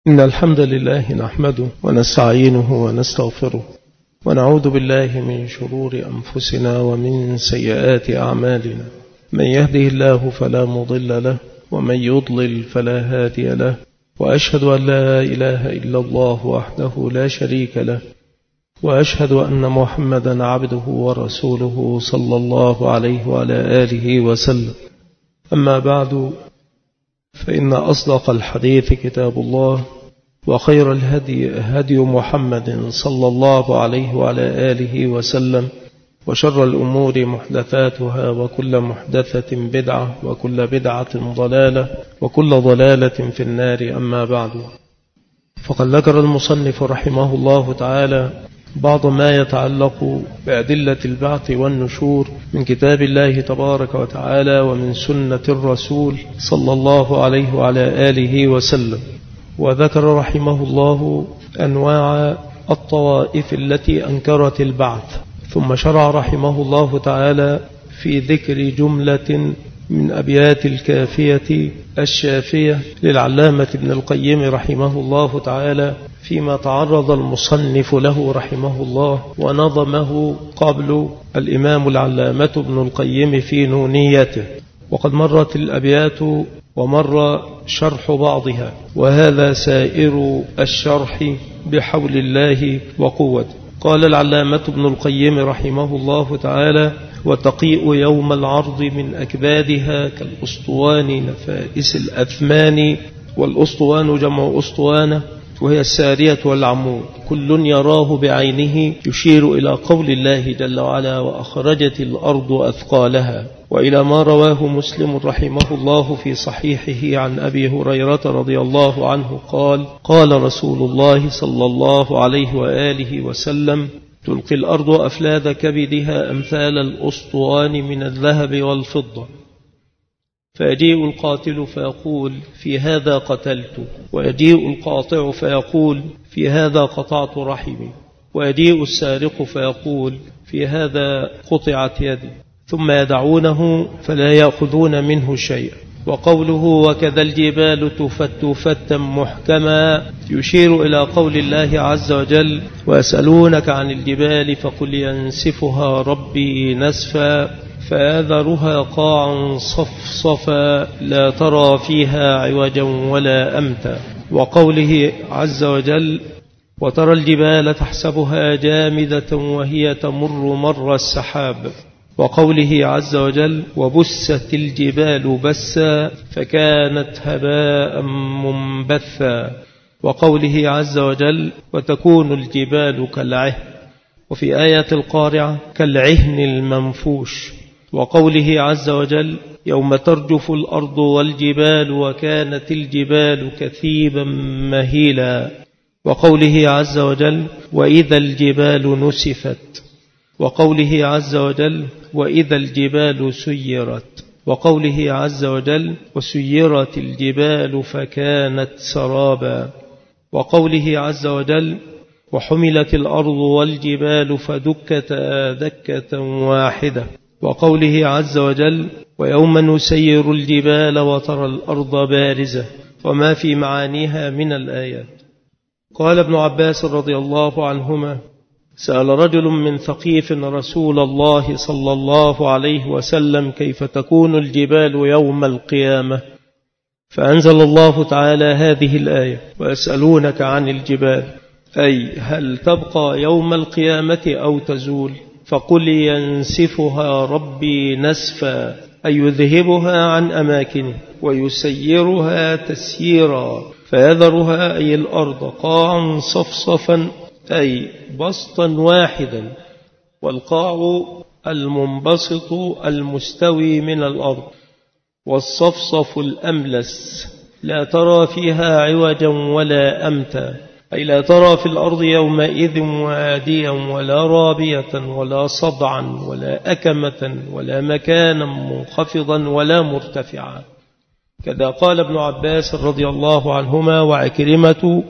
إن الحمد لله نحمده ونستعينه ونستغفره ونعوذ بالله من شرور أنفسنا ومن سيئات أعمالنا. من يهده الله فلا مضل له ومن يضلل فلا هادي له، وأشهد أن لا إله إلا الله وحده لا شريك له، وأشهد أن محمدا عبده ورسوله صلى الله عليه وعلى آله وسلم. أما بعد، فإن أصدق الحديث كتاب الله، وخير الهدي هدي محمد صلى الله عليه وعلى آله وسلم، وشر الأمور محدثاتها، وكل محدثة بدعة، وكل بدعة ضلالة، وكل ضلالة في النار. أما بعد، فقد ذكر المصنف رحمه الله تعالى بعض ما يتعلق بأدلة البعث والنشور من كتاب الله تبارك وتعالى ومن سنة الرسول صلى الله عليه وعلى آله وسلم. وذكر رحمه الله أنواع الطوائف التي أنكرت البعث، ثم شرع رحمه الله تعالى في ذكر جملة من أبيات الكافية الشافية للعلامة ابن القيم رحمه الله تعالى، فيما تعرض المصنف له رحمه الله ونظمه قبل الإمام العلامة ابن القيم في نونيته. وقد مرت الأبيات ومر شرح بعضها، وهذا سائر الشرح بحول الله وقوته. قال العلامة ابن القيم رحمه الله تعالى: وتقيء يوم العرض من أكبادها كالأسطوان نفائس الأثمان. والأسطوان جمع أسطوانة، وهي السارية والعمود، كل يراه بعينه، يشير إلى قول الله جل وعلا: وأخرجت الأرض أثقالها. وإلى ما رواه مسلم رحمه الله في صحيحه عن أبي هريرة رضي الله عنه قال: قال رسول الله صلى الله عليه وآله وسلم: تلقي الأرض أفلاذ كبدها أمثال الأسطوان من الذهب والفضة، فيجيء القاتل فيقول: في هذا قتلت، ويجيء القاطع فيقول: في هذا قطعت رحمي، ويجيء السارق فيقول: في هذا قطعت يدي، ثم يدعونه فلا يأخذون منه شيئا. وقوله: وكذا الجبال تفت فتا محكما، يشير إلى قول الله عز وجل: ويسألونك عن الجبال فقل ينسفها ربي نسفا، فيذرها قاعا صفصفا لا ترى فيها عوجا ولا أمتا. وقوله عز وجل: وترى الجبال تحسبها جامدة وهي تمر مر السحاب. وقوله عز وجل: وبست الجبال بسا فكانت هباء منبثا. وقوله عز وجل: وتكون الجبال كالعهن. وفي آية القارعة: كالعهن المنفوش. وقوله عز وجل: يوم ترجف الأرض والجبال وكانت الجبال كثيبا مهيلا. وقوله عز وجل: وإذا الجبال نسفت. وقوله عز وجل: وإذا الجبال سيرت. وقوله عز وجل: وسيرت الجبال فكانت سرابا. وقوله عز وجل: وحملت الأرض والجبال فدكتا دكة واحدة. وقوله عز وجل: ويوم نسير الجبال وترى الأرض بارزة، وما في معانيها من الآيات. قال ابن عباس رضي الله عنهما: سأل رجل من ثقيف رسول الله صلى الله عليه وسلم: كيف تكون الجبال يوم القيامة؟ فأنزل الله تعالى هذه الآية: ويسألونك عن الجبال، أي هل تبقى يوم القيامة أو تزول؟ فقل ينسفها ربي نسفا، أي يذهبها عن أماكنه ويسيرها تسييرا، فيذرها أي الأرض قاعا صفصفا، أي بسطا واحدا، والقاع المنبسط المستوي من الأرض، والصفصف الأملس لا ترى فيها عوجا ولا أمتا، أي لا ترى في الأرض يومئذ واديا ولا رابية ولا صدعا ولا أكمة ولا مكانا منخفضا ولا مرتفعا. كذا قال ابن عباس رضي الله عنهما وعكرمة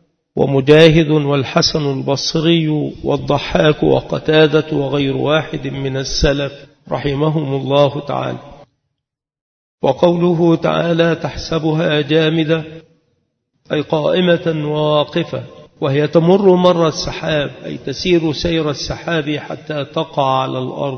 ومجاهد والحسن البصري والضحاك وقتادة وغير واحد من السلف رحمهم الله تعالى. وقوله تعالى: تحسبها جامدة، أي قائمة وواقفة، وهي تمر مر السحاب، أي تسير سير السحاب حتى تقع على الأرض.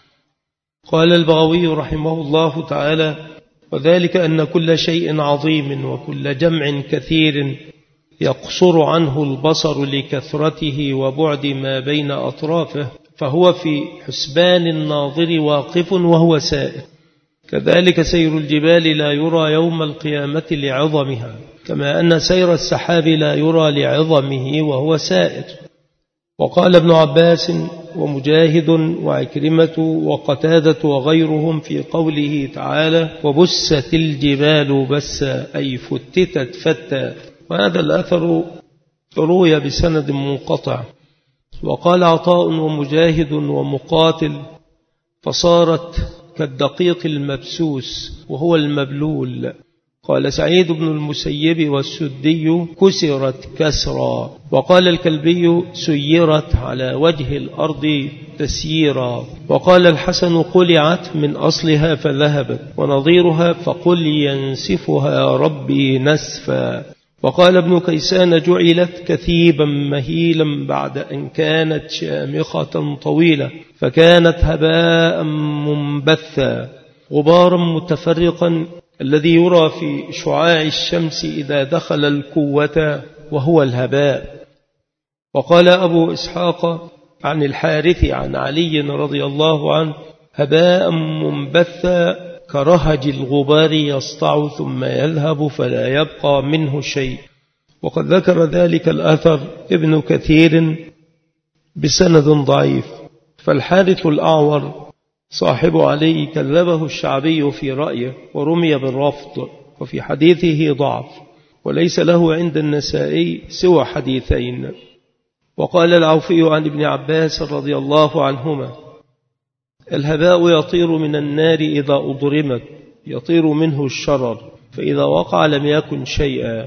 قال البغوي رحمه الله تعالى: وذلك أن كل شيء عظيم وكل جمع كثير يقصر عنه البصر لكثرته وبعد ما بين أطرافه، فهو في حسبان الناظر واقف وهو سائر. كذلك سير الجبال لا يرى يوم القيامة لعظمها، كما أن سير السحاب لا يرى لعظمه وهو سائر. وقال ابن عباس ومجاهد وعكرمة وقتادة وغيرهم في قوله تعالى: وبست الجبال بسا، أي فتتت فتا. وهذا الأثر روي بسند منقطع. وقال عطاء ومجاهد ومقاتل: فصارت كالدقيق المبسوس وهو المبلول. قال سعيد بن المسيب والسدي: كسرت كسرا. وقال الكلبي: سيرت على وجه الأرض تسييرا. وقال الحسن: قلعت من أصلها فذهبت، ونظيرها فقل ينسفها ربي نسفا. وقال ابن كيسان: جعلت كثيبا مهيلا بعد أن كانت شامخة طويلة، فكانت هباء منبثا، غبارا متفرقا الذي يرى في شعاع الشمس إذا دخل الكوة، وهو الهباء. وقال أبو إسحاق عن الحارث عن علي رضي الله عنه: هباء منبثا كرهج الغبار يسطع ثم يذهب فلا يبقى منه شيء. وقد ذكر ذلك الأثر ابن كثير بسند ضعيف. فالحارث الأعور صاحب علي كذبه الشعبي في رأيه ورمي بالرفض، وفي حديثه ضعف، وليس له عند النسائي سوى حديثين. وقال العوفي عن ابن عباس رضي الله عنهما: الهباء يطير من النار إذا أضرمت، يطير منه الشرر، فإذا وقع لم يكن شيئا.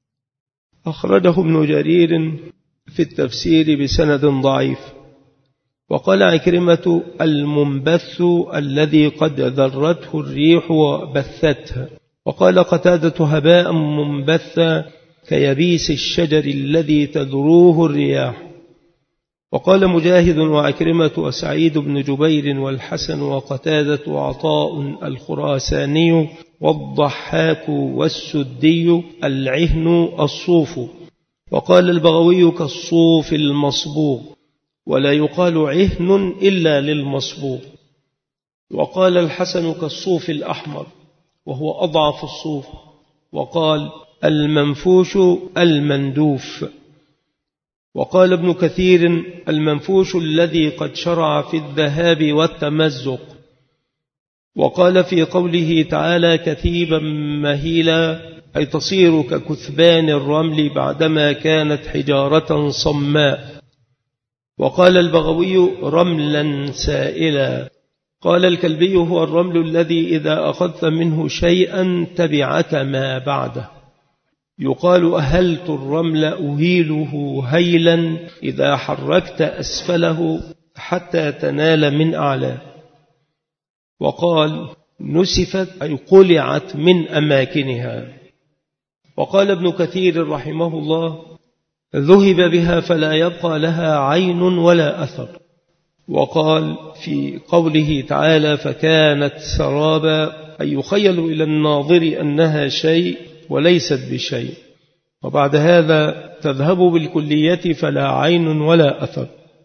أخرجه ابن جرير في التفسير بسند ضعيف. وقال عكرمة: المنبث الذي قد ذرته الريح وبثتها. وقال قتادة: هباء منبثا كيبيس الشجر الذي تذروه الرياح. وقال مجاهد وعكرمة وسعيد بن جبير والحسن وقتادة وعطاء الخراساني والضحاك والسدي: العهن الصوف. وقال البغوي: كالصوف المصبوغ، ولا يقال عهن إلا للمصبوغ. وقال الحسن: كالصوف الأحمر، وهو أضعف الصوف. وقال: المنفوش المندوف. وقال ابن كثير: المنفوش الذي قد شرع في الذهاب والتمزق. وقال في قوله تعالى: كثيبا مهيلا، أي تصير ككثبان الرمل بعدما كانت حجارة صماء. وقال البغوي: رملا سائلا. قال الكلبي: هو الرمل الذي إذا أخذت منه شيئا تبعك ما بعده. يقال: أهلت الرمل أهيله هيلا، إذا حركت أسفله حتى تنال من أعلى. وقال: نسفت، أي قلعت من أماكنها. وقال ابن كثير رحمه الله: ذهب بها فلا يبقى لها عين ولا أثر. وقال في قوله تعالى: فكانت سرابا، أي يخيل إلى الناظر أنها شيء وليست بشيء. وبعد هذا تذهب بالكلية فلا عين ولا أثر.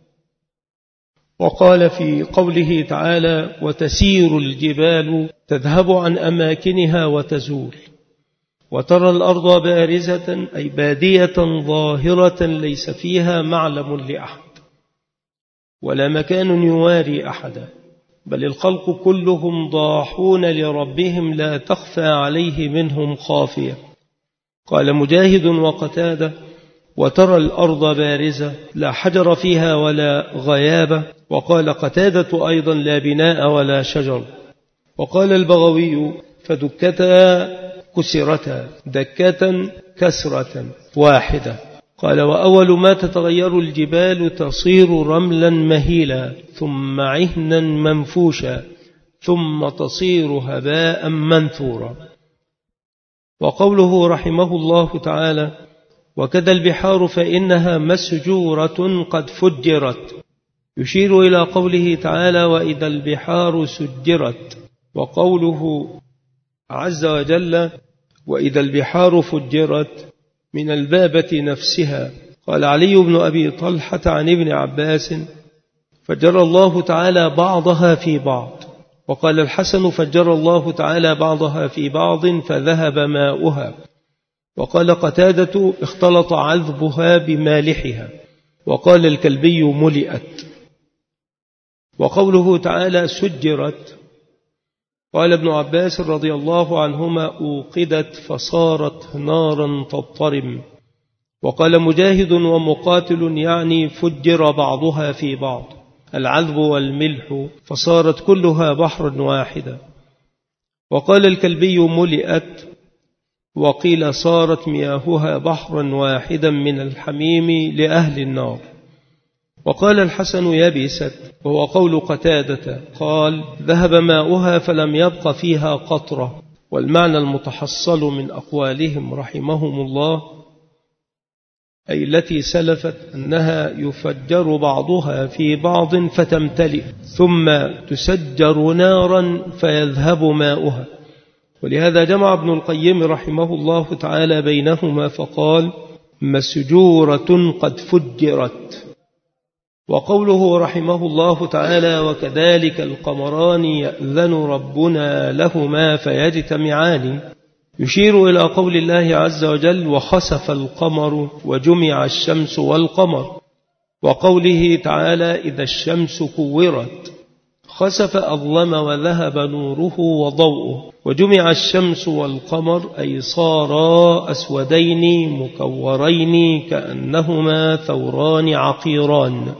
وقال في قوله تعالى: وتسير الجبال، تذهب عن أماكنها وتزول. وترى الأرض بارزة، أي بادية ظاهرة ليس فيها معلم لأحد ولا مكان يواري أحدا، بل الخلق كلهم ضاحون لربهم لا تخفى عليه منهم خافية. قال مجاهد وقتادة: وترى الأرض بارزة لا حجر فيها ولا غيابة. وقال قتادة أيضا: لا بناء ولا شجر. وقال البغوي: فدكتا كسرتا، دكة كسرة واحدة. قال: وأول ما تتغير الجبال تصير رملا مهيلا، ثم عهنا منفوشا، ثم تصير هباء منثورا. وقوله رحمه الله تعالى: وكذا البحار فإنها مسجورة قد فجرت، يشير إلى قوله تعالى: وإذا البحار سجرت. وقوله عز وجل: وإذا البحار فجرت، من البابة نفسها. قال علي بن أبي طلحة عن ابن عباس: فجر الله تعالى بعضها في بعض. وقال الحسن: فجر الله تعالى بعضها في بعض فذهب ماؤها. وقال قتادة: اختلط عذبها بمالحها. وقال الكلبي: ملئت. وقوله تعالى سجرت، قال ابن عباس رضي الله عنهما: أوقدت فصارت نارا تضطرم. وقال مجاهد ومقاتل: يعني فجر بعضها في بعض، العذب والملح، فصارت كلها بحرا واحدا. وقال الكلبي: ملئت. وقيل: صارت مياهها بحرا واحدا من الحميم لأهل النار. وقال الحسن: يبست، وهو قول قتادة، قال: ذهب ماؤها فلم يبق فيها قطرة. والمعنى المتحصل من أقوالهم رحمهم الله، أي التي سلفت، أنها يفجر بعضها في بعض فتمتلئ ثم تسجر نارا فيذهب ماؤها. ولهذا جمع ابن القيم رحمه الله تعالى بينهما فقال: مسجورة قد فجرت. وقوله رحمه الله تعالى: وكذلك القمران يأذن ربنا لهما فيجتمعان، يشير إلى قول الله عز وجل: وخسف القمر وجمع الشمس والقمر. وقوله تعالى: إذا الشمس كورت. خسف أظلم وذهب نوره وضوءه، وجمع الشمس والقمر أي صارا أسودين مكورين كأنهما ثوران عقيران.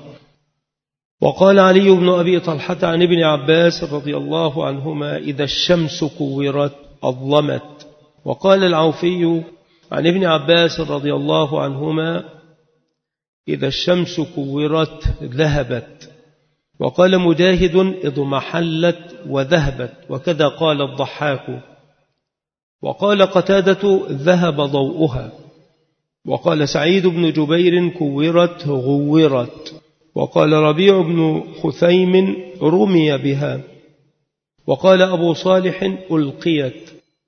وقال علي بن أبي طلحة عن ابن عباس رضي الله عنهما: إذا الشمس كورت أظلمت. وقال العوفي عن ابن عباس رضي الله عنهما: إذا الشمس كورت ذهبت. وقال مجاهد: اضمحلت وذهبت، وكذا قال الضحاك. وقال قتادة: ذهب ضوءها. وقال سعيد بن جبير: كورت غورت. وقال ربيع بن خثيم: رمي بها. وقال أبو صالح: ألقيت.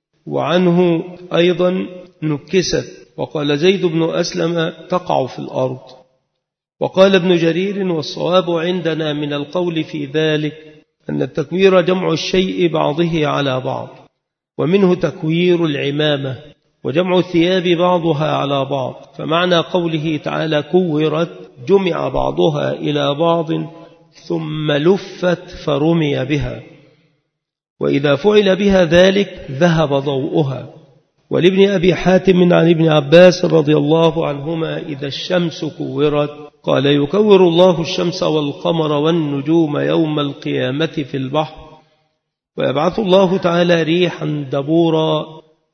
وعنه أيضا: نكست. وقال زيد بن أسلم: تقع في الأرض. وقال ابن جرير: والصواب عندنا من القول في ذلك أن التكوير جمع الشيء بعضه على بعض، ومنه تكوير العمامة، وجمع الثياب بعضها على بعض. فمعنى قوله تعالى كورت: جمع بعضها إلى بعض ثم لفت فرمي بها. وإذا فعل بها ذلك ذهب ضوءها. ولابن أبي حاتم عن ابن عباس رضي الله عنهما: إذا الشمس كورت، قال: يكور الله الشمس والقمر والنجوم يوم القيامة في البحر، ويبعث الله تعالى ريحا دبورا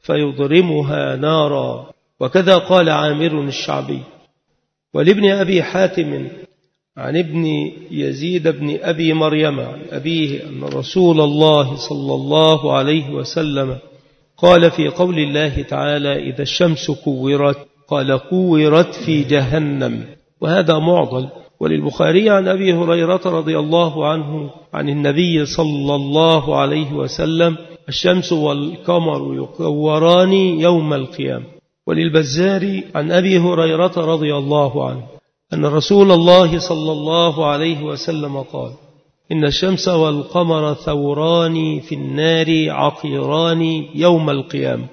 فيضرمها نارا. وكذا قال عامر الشعبي. ولابن أبي حاتم عن ابن يزيد بن أبي مريم عن أبيه أن رسول الله صلى الله عليه وسلم قال في قول الله تعالى: إذا الشمس كورت، قال: كورت في جهنم. وهذا معضل. وللبخاري عن أبي هريرة رضي الله عنه عن النبي صلى الله عليه وسلم: الشمس والقمر يكوران يوم القيامة. وللبزار عن أبي هريرة رضي الله عنه أن رسول الله صلى الله عليه وسلم قال: إن الشمس والقمر ثوران في النار عقيران يوم القيامة.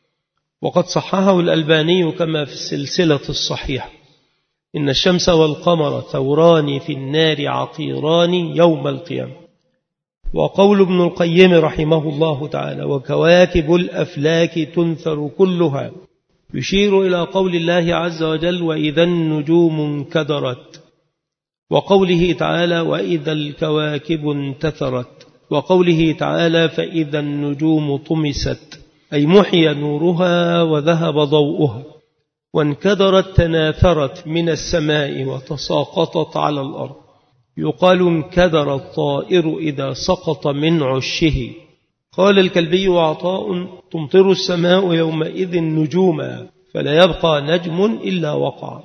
وقد صححه الألباني كما في السلسلة الصحيحة: إن الشمس والقمر ثوران في النار عقيران يوم القيامة. وقول ابن القيم رحمه الله تعالى: وكواكب الأفلاك تنثر كلها، يشير إلى قول الله عز وجل: وإذا النجوم انكدرت. وقوله تعالى: وإذا الكواكب انتثرت. وقوله تعالى: فإذا النجوم طمست، أي محي نورها وذهب ضوءها. وانكدرت تناثرت من السماء وتساقطت على الأرض. يقال: انكدر الطائر إذا سقط من عشه. قال الكلبي وعطاء: تمطر السماء يومئذ نجوما فلا يبقى نجم إلا وقع.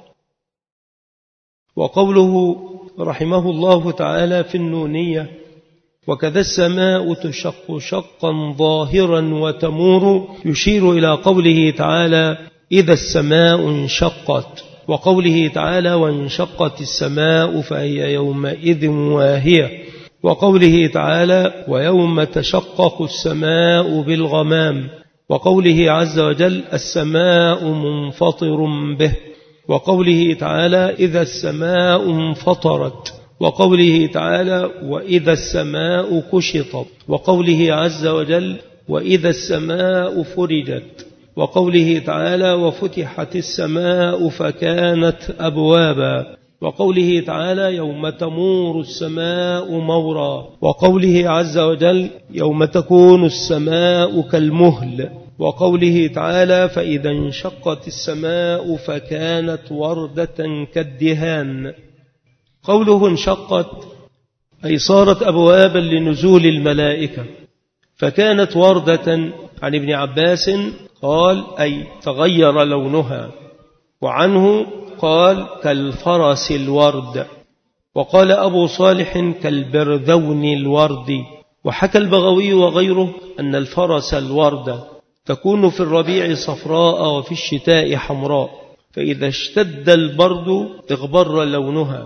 وقوله رحمه الله تعالى في النونية: وكذا السماء تشق شقا ظاهرا وتمور، يشير إلى قوله تعالى: إذا السماء انشقت، وقوله تعالى: وانشقت السماء فهي يومئذ واهية، وقوله تعالى: ويوم تشقق السماء بالغمام، وقوله عز وجل: السماء منفطر به، وقوله تعالى: إذا السماء انفطرت، وقوله تعالى: وإذا السماء كشطت، وقوله عز وجل: وإذا السماء فرجت، وقوله تعالى: وفتحت السماء فكانت أبوابا، وقوله تعالى: يوم تمور السماء مورا، وقوله عز وجل: يوم تكون السماء كالمهل، وقوله تعالى: فإذا انشقت السماء فكانت وردة كالدهان. قوله انشقت أي صارت أبوابا لنزول الملائكة، فكانت وردة. عن ابن عباس قال: أي تغير لونها، وعنه قال: كالفرس الورد، وقال أبو صالح: كالبرذون الورد. وحكى البغوي وغيره أن الفرس الورد تكون في الربيع صفراء وفي الشتاء حمراء، فإذا اشتد البرد اغبر لونها،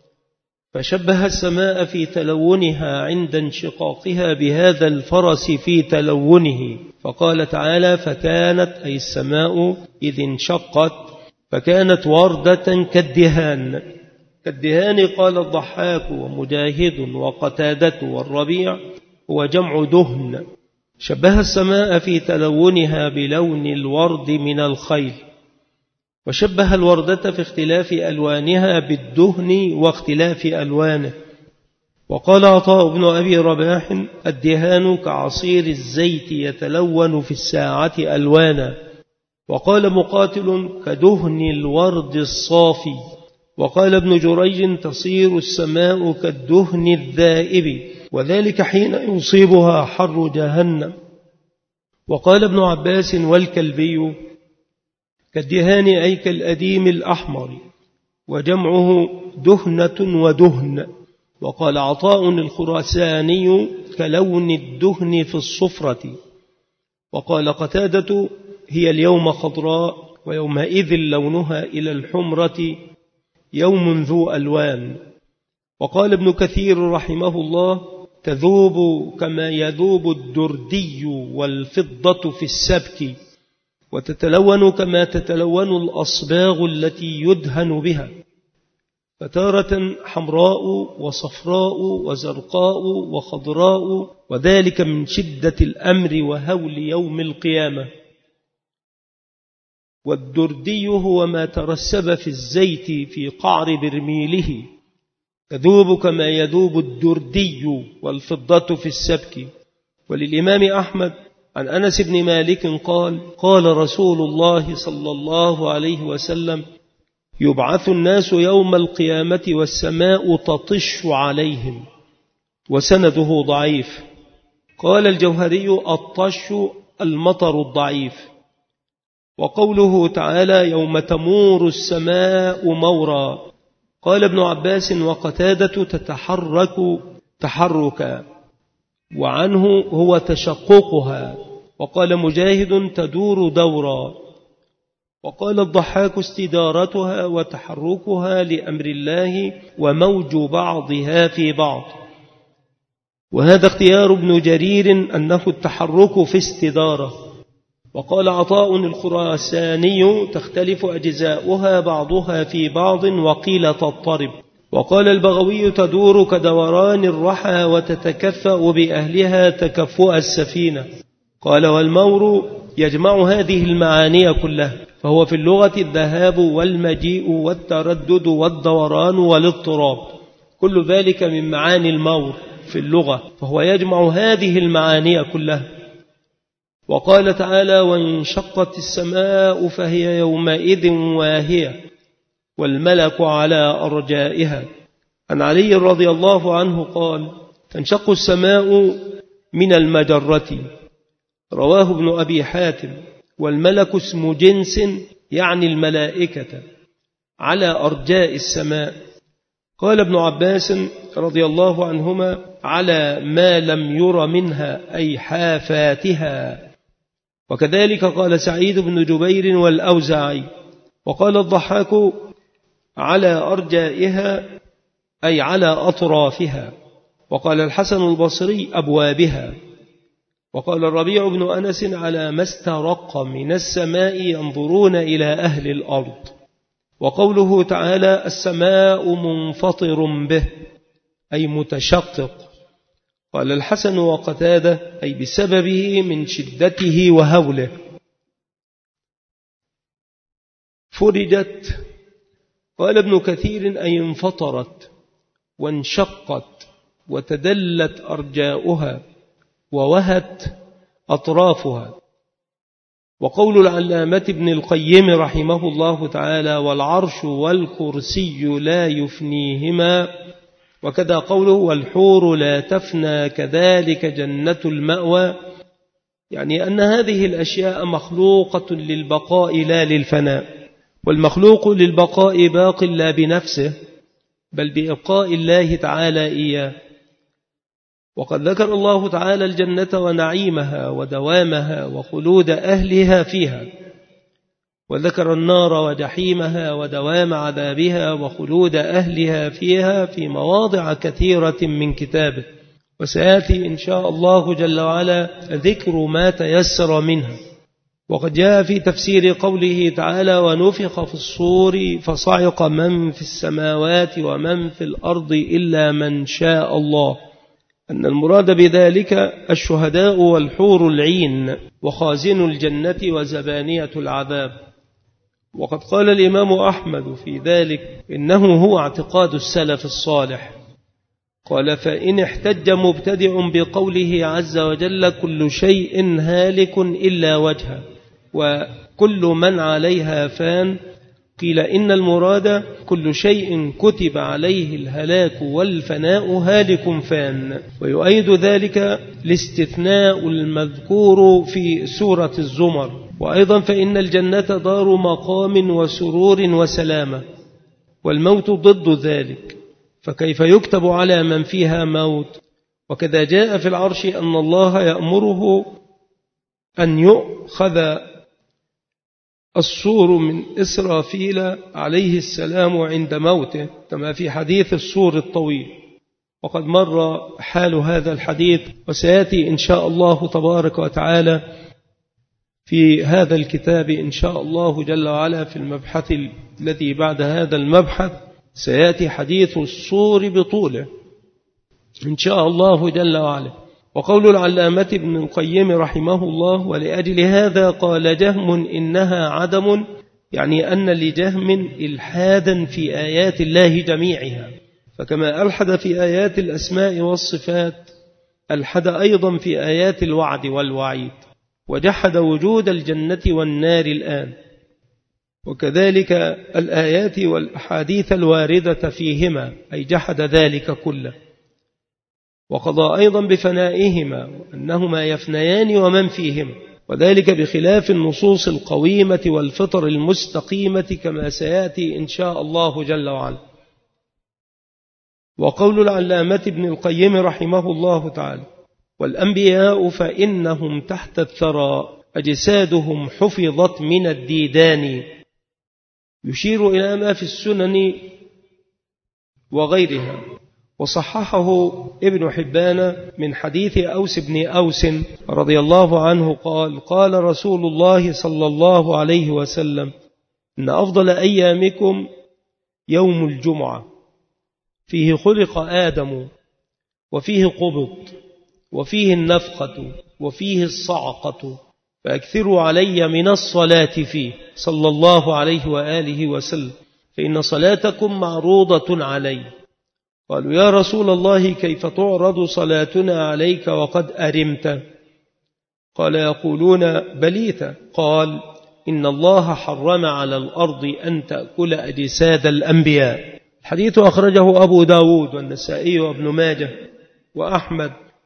فشبه السماء في تلونها عند انشقاقها بهذا الفرس في تلونه، فقال تعالى: فكانت أي السماء إذ انشقت فكانت وردة كالدهان. كالدهان قال الضحاك ومجاهد وقتادة، والربيع هو جمع دهن. شبه السماء في تلونها بلون الورد من الخيل، وشبه الوردة في اختلاف ألوانها بالدهن واختلاف ألوانه. وقال عطاء بن أبي رباح: الدهان كعصير الزيت يتلون في الساعة ألوانا. وقال مقاتل: كدهن الورد الصافي. وقال ابن جريج: تصير السماء كالدهن الذائب، وذلك حين يصيبها حر جهنم. وقال ابن عباس: والكلبي كالدهان أي كالأديم الأحمر، وجمعه دهنة ودهن. وقال عطاء الخراساني: كلون الدهن في الصفرة. وقال قتادة: هي اليوم خضراء، ويومئذ لونها إلى الحمرة، يوم ذو ألوان. وقال ابن كثير رحمه الله: تذوب كما يذوب الدردي والفضة في السبك، وتتلون كما تتلون الأصباغ التي يدهن بها، فتارة حمراء وصفراء وزرقاء وخضراء، وذلك من شدة الأمر وهول يوم القيامة. والدردي هو ما ترسب في الزيت في قعر برميله، تذوب كما يذوب الدردي والفضة في السبك. وللإمام أحمد عن أنس بن مالك قال: قال رسول الله صلى الله عليه وسلم: يبعث الناس يوم القيامة والسماء تطش عليهم. وسنده ضعيف. قال الجوهري: الطش المطر الضعيف. وقوله تعالى: يوم تمور السماء مورا. قال ابن عباس وقتادة: تتحرك تحركا، وعنه هو تشققها. وقال مجاهد: تدور دورا. وقال الضحاك: استدارتها وتحركها لأمر الله وموج بعضها في بعض. وهذا اختيار ابن جرير أنه التحرك في استدارة. وقال عطاء الخراساني: تختلف أجزاؤها بعضها في بعض، وقيل تضطرب. وقال البغوي: تدور كدوران الرحى وتتكفأ بأهلها تكفؤ السفينة. قال: والمور يجمع هذه المعاني كلها، فهو في اللغة الذهاب والمجيء والتردد والدوران والاضطراب، كل ذلك من معاني المور في اللغة، فهو يجمع هذه المعاني كلها. وقال تعالى: وانشقت السماء فهي يومئذ واهية، والملك على أرجائها. عن علي رضي الله عنه قال: تنشق السماء من المجرة. رواه ابن أبي حاتم. والملك اسم جنس يعني الملائكة على أرجاء السماء. قال ابن عباس رضي الله عنهما على ما لم ير منها أي حافاتها. وكذلك قال سعيد بن جبير والأوزاعي. وقال الضحاك على أرجائها أي على أطرافها. وقال الحسن البصري أبوابها. وقال الربيع بن أنس على ما استرق من السماء ينظرون إلى أهل الأرض. وقوله تعالى السماء منفطر به أي متشقق. قال الحسن وقتادة أي بسببه من شدته وهوله. فرجت. قال ابن كثير أي انفطرت وانشقت وتدلت أرجاؤها ووهت أطرافها. وقول العلامة ابن القيم رحمه الله تعالى والعرش والكرسي لا يفنيهما. وكذا قوله والحور لا تفنى كذلك جنة المأوى، يعني أن هذه الأشياء مخلوقة للبقاء لا للفناء. والمخلوق للبقاء باق لا بنفسه بل بإبقاء الله تعالى إياه. وقد ذكر الله تعالى الجنة ونعيمها ودوامها وخلود أهلها فيها، وذكر النار وجحيمها ودوام عذابها وخلود أهلها فيها في مواضع كثيرة من كتابه. وسيأتي إن شاء الله جل وعلا ذكر ما تيسر منها. وقد جاء في تفسير قوله تعالى ونفخ في الصور فصعق من في السماوات ومن في الأرض إلا من شاء الله، أن المراد بذلك الشهداء والحور العين وخازن الجنة وزبانية العذاب. وقد قال الإمام أحمد في ذلك إنه هو اعتقاد السلف الصالح. قال فإن احتج مبتدع بقوله عز وجل كل شيء هالك إلا وجهه وكل من عليها فان، قيل إن المراد كل شيء كتب عليه الهلاك والفناء هالك فان. ويؤيد ذلك الاستثناء المذكور في سورة الزمر. وأيضا فإن الجنة دار مقام وسرور وسلامة، والموت ضد ذلك، فكيف يكتب على من فيها موت؟ وكذا جاء في العرش أن الله يأمره أن يؤخذ الصور من إسرافيل عليه السلام عند موته، كما في حديث الصور الطويل. وقد مر حال هذا الحديث، وسيأتي إن شاء الله تبارك وتعالى في هذا الكتاب إن شاء الله جل وعلا في المبحث الذي بعد هذا المبحث سيأتي حديث الصور بطوله إن شاء الله جل وعلا. وقول العلامة ابن القيم رحمه الله ولأجل هذا قال جهم إنها عدم، يعني أن لجهم إلحادا في آيات الله جميعها، فكما ألحد في آيات الأسماء والصفات ألحد أيضا في آيات الوعد والوعيد، وجحد وجود الجنة والنار الآن، وكذلك الآيات والأحاديث الواردة فيهما أي جحد ذلك كله. وقضى أيضا بفنائهما وأنهما يفنيان ومن فيهما، وذلك بخلاف النصوص القويمة والفطر المستقيمة كما سيأتي إن شاء الله جل وعلا. وقول العلامة ابن القيم رحمه الله تعالى والأنبياء فإنهم تحت الثرى أجسادهم حفظت من الديدان، يشير إلى ما في السنن وغيرها. وصححه ابن حبان من حديث أوس بن أوس رضي الله عنه قال قال رسول الله صلى الله عليه وسلم إن أفضل أيامكم يوم الجمعة، فيه خلق آدم وفيه قبض وفيه النفخة وفيه الصعقة، فأكثروا علي من الصلاة فيه صلى الله عليه وآله وسلم، فإن صلاتكم معروضة علي. قالوا يا رسول الله كيف تعرض صلاتنا عليك وقد أرمت؟ قال يقولون بليت. قال إن الله حرم على الأرض أن تأكل أجساد الأنبياء. الحديث أخرجه أبو داود والنسائي وابن ماجه وأحمد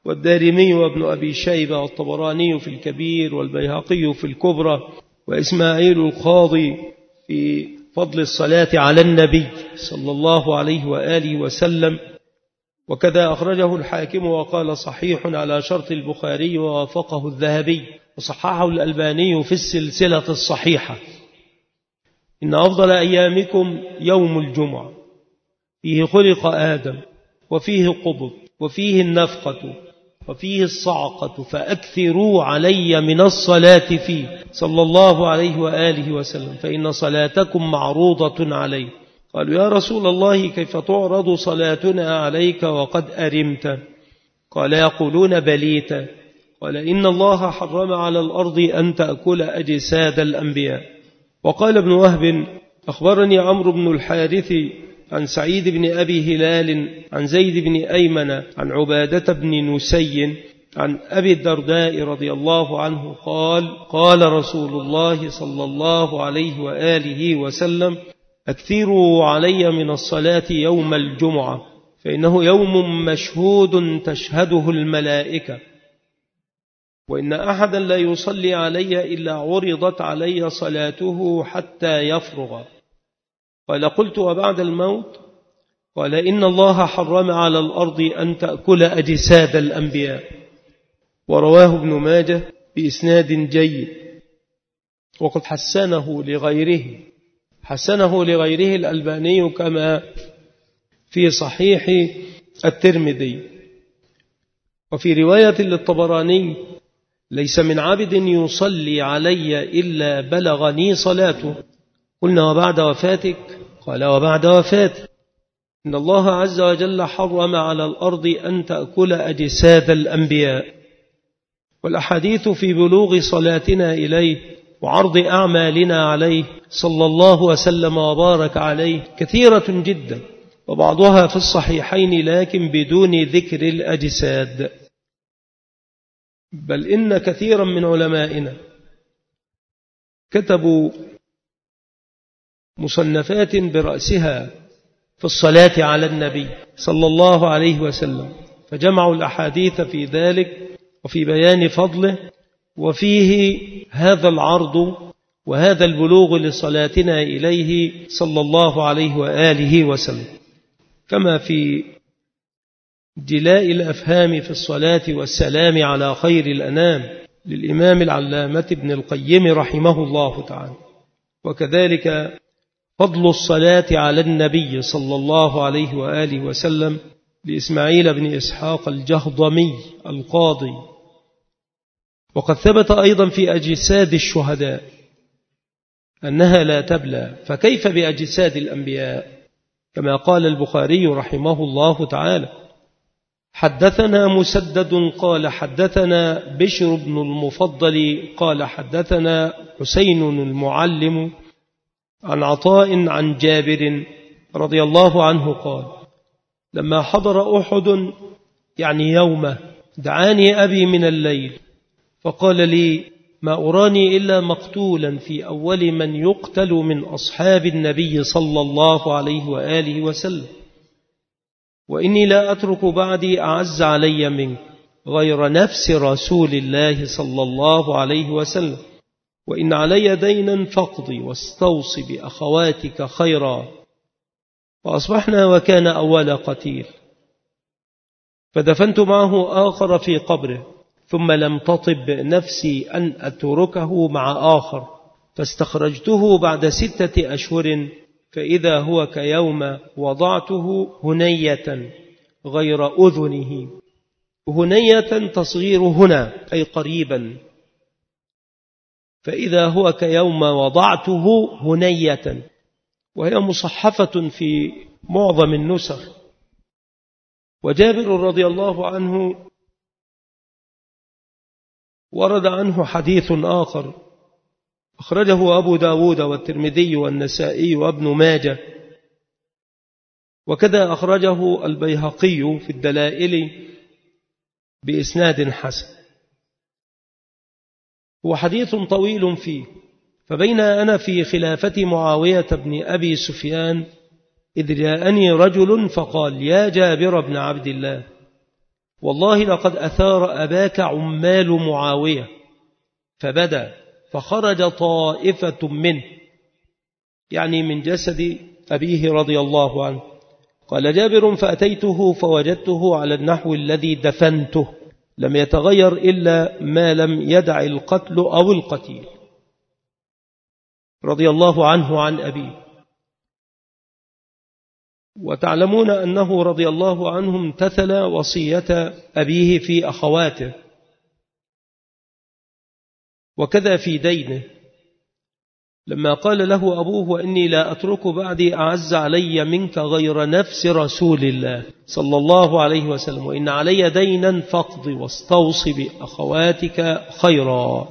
والدارمي وابن أبي شيبة والطبراني في الكبير والبيهقي في الكبرى وإسماعيل القاضي في فضل الصلاة على النبي صلى الله عليه وآله وسلم. وكذا أخرجه الحاكم وقال صحيح على شرط البخاري ووافقه الذهبي وصححه الألباني في السلسلة الصحيحة. إن أفضل أيامكم يوم الجمعة فيه خلق آدم وفيه قبض وفيه النفقة وفيه الصعقة فأكثروا علي من الصلاة فيه صلى الله عليه وآله وسلم فإن صلاتكم معروضة علي. قالوا يا رسول الله كيف تعرض صلاتنا عليك وقد أرمت؟ قال يقولون بليت. قال إن الله حرم على الأرض أن تأكل أجساد الأنبياء. وقال ابن وهب أخبرني عمرو بن الحارث عن سعيد بن أبي هلال عن زيد بن أيمن عن عبادة بن نسي عن أبي الدرداء رضي الله عنه قال قال رسول الله صلى الله عليه وآله وسلم أكثروا علي من الصلاة يوم الجمعة فإنه يوم مشهود تشهده الملائكة وإن أحدا لا يصلي علي إلا عرضت علي صلاته حتى يفرغ. قال قلت وبعد الموت؟ قال إن الله حرم على الأرض أن تأكل أجساد الأنبياء. ورواه ابن ماجه بإسناد جيد وقد حسنه لغيره الألباني كما في صحيح الترمذي. وفي رواية للطبراني ليس من عبد يصلي علي إلا بلغني صلاته. قلنا وبعد وفاتك؟ قال وبعد وفاتك. إن الله عز وجل حرم على الأرض أن تأكل أجساد الأنبياء. والأحاديث في بلوغ صلاتنا إليه وعرض أعمالنا عليه صلى الله وسلم وبارك عليه كثيرة جدا وبعضها في الصحيحين لكن بدون ذكر الأجساد. بل إن كثيرا من علمائنا كتبوا مصنفات برأسها في الصلاة على النبي صلى الله عليه وسلم فجمعوا الأحاديث في ذلك وفي بيان فضله وفيه هذا العرض وهذا البلوغ لصلاتنا إليه صلى الله عليه وآله وسلم كما في جلاء الأفهام في الصلاة والسلام على خير الأنام للإمام العلامة ابن القيم رحمه الله تعالى. وكذلك فضل الصلاة على النبي صلى الله عليه وآله وسلم لإسماعيل بن إسحاق الجهضمي القاضي. وقد ثبت أيضا في أجساد الشهداء أنها لا تبلى فكيف بأجساد الأنبياء؟ كما قال البخاري رحمه الله تعالى حدثنا مسدد قال حدثنا بشر بن المفضل قال حدثنا حسين المعلم عن عطاء عن جابر رضي الله عنه قال لما حضر أحد يعني يومه دعاني أبي من الليل فقال لي ما أراني إلا مقتولا في أول من يقتل من أصحاب النبي صلى الله عليه وآله وسلم وإني لا أترك بعدي أعز علي منك غير نفس رسول الله صلى الله عليه وسلم وإن علي دينا فاقضي واستوصي بأخواتك خيرا. فأصبحنا وكان أول قتيل فدفنت معه آخر في قبره ثم لم تطب نفسي أن أتركه مع آخر فاستخرجته بعد 6 أشهر فإذا هو كيوم وضعته هنية غير أذنه. هنية تصغير هنا أي قريبا فإذا هو كيوم وضعته هنية وهي مصحفة في معظم النسخ. وجابر رضي الله عنه ورد عنه حديث آخر أخرجه أبو داود والترمذي والنسائي وابن ماجه وكذا أخرجه البيهقي في الدلائل بإسناد حسن. هو حديث طويل فيه فبين أنا في خلافة معاوية بن أبي سفيان إذ جاءني رجل فقال يا جابر بن عبد الله والله لقد أثار أباك عمال معاوية فبدأ فخرج طائفة منه، يعني من جسد أبيه رضي الله عنه. قال جابر فأتيته فوجدته على النحو الذي دفنته، لم يتغير إلا ما لم يدع القتل أو القتيل، رضي الله عنه عن أبيه. وتعلمون أنه رضي الله عنه امتثل وصية أبيه في أخواته، وكذا في دينه، لما قال له أبوه وإني لا أترك بعدي أعز علي منك غير نفس رسول الله صلى الله عليه وسلم، وإن علي دينا فاقض واستوصي بأخواتك خيرا.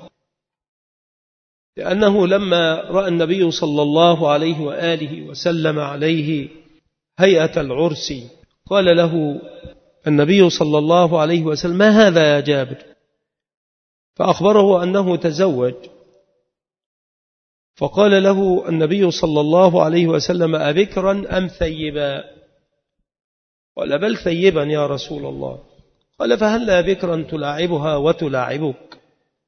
لأنه لما رأى النبي صلى الله عليه وآله وسلم عليه هيئة العرس قال له النبي صلى الله عليه وسلم ما هذا يا جابر؟ فأخبره أنه تزوج، فقال له النبي صلى الله عليه وسلم أبكرا أم ثيبا؟ قال بل ثيبا يا رسول الله. قال فهل بكرا تلاعبها وتلاعبك؟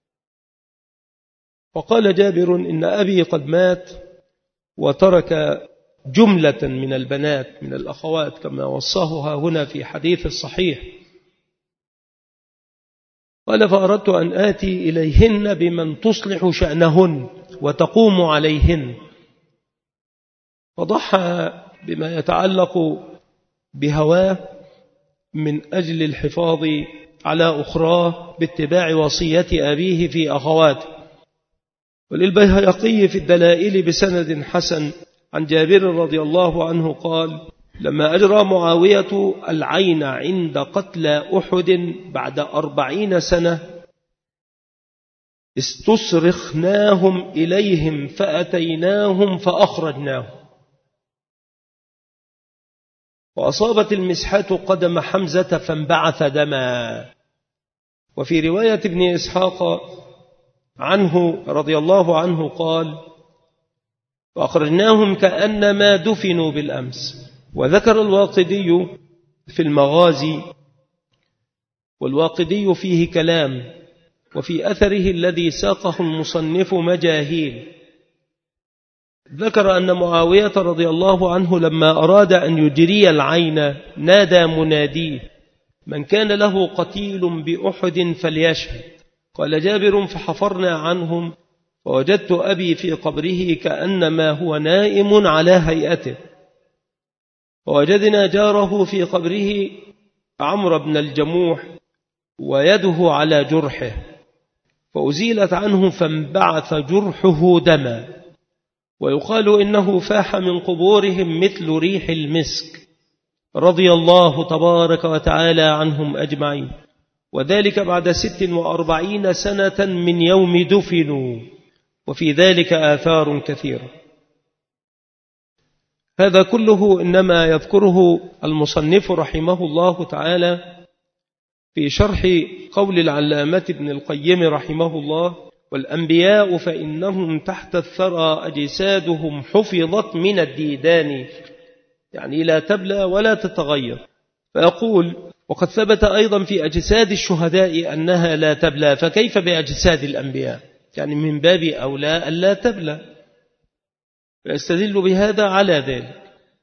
فقال جابر إن أبي قد مات وترك جملة من البنات من الأخوات كما وصاها هنا في حديث الصحيح. قال فأردت أن آتي إليهن بمن تصلح شأنهن وتقوم عليهن، فضحى بما يتعلق بهواه من أجل الحفاظ على أخراه باتباع وصية أبيه في أخواته. وللبيهقي في الدلائل بسند حسن عن جابر رضي الله عنه قال لما أجرى معاوية العين عند قتل أحد بعد 40 سنة استصرخناهم إليهم فأتيناهم فأخرجناهم، وأصابت المسحة قدم حمزة فانبعث دما. وفي رواية ابن إسحاق عنه رضي الله عنه قال فأخرجناهم كأنما دفنوا بالأمس. وذكر الواقدي في المغازي، والواقدي فيه كلام، وفي أثره الذي ساقه المصنف مجاهيل. ذكر أن معاوية رضي الله عنه لما أراد أن يجري العين نادى مناديه من كان له قتيل بأحد فليشهد. قال جابر فحفرنا عنهم فوجدت أبي في قبره كأنما هو نائم على هيئته، ووجدنا جاره في قبره عمرو بن الجموح ويده على جرحه، فأزيلت عنه فانبعث جرحه دما. ويقال إنه فاح من قبورهم مثل ريح المسك، رضي الله تبارك وتعالى عنهم أجمعين، وذلك بعد 46 سنة من يوم دفنوا، وفي ذلك آثار كثيرة. هذا كله إنما يذكره المصنف رحمه الله تعالى في شرح قول العلامة ابن القيم رحمه الله والأنبياء فإنهم تحت الثرى أجسادهم حفظت من الديدان، يعني لا تبلى ولا تتغير. فيقول وقد ثبت أيضا في أجساد الشهداء أنها لا تبلى، فكيف بأجساد الأنبياء؟ يعني من باب أولى ألا تبلى، فيستدل بهذا على ذلك.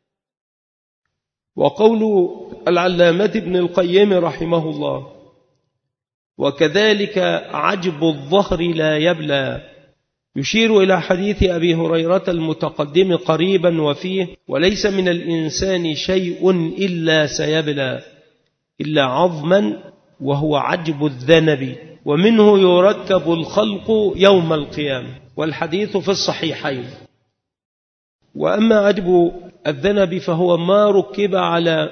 وقول العلامة ابن القيم رحمه الله وكذلك عجب الظهر لا يبلى، يشير إلى حديث أبي هريرة المتقدم قريبا وفيه وليس من الإنسان شيء إلا سيبلى إلا عظما وهو عجب الذنب ومنه يركب الخلق يوم القيامة، والحديث في الصحيحين. وأما عجب الذنب فهو ما ركب على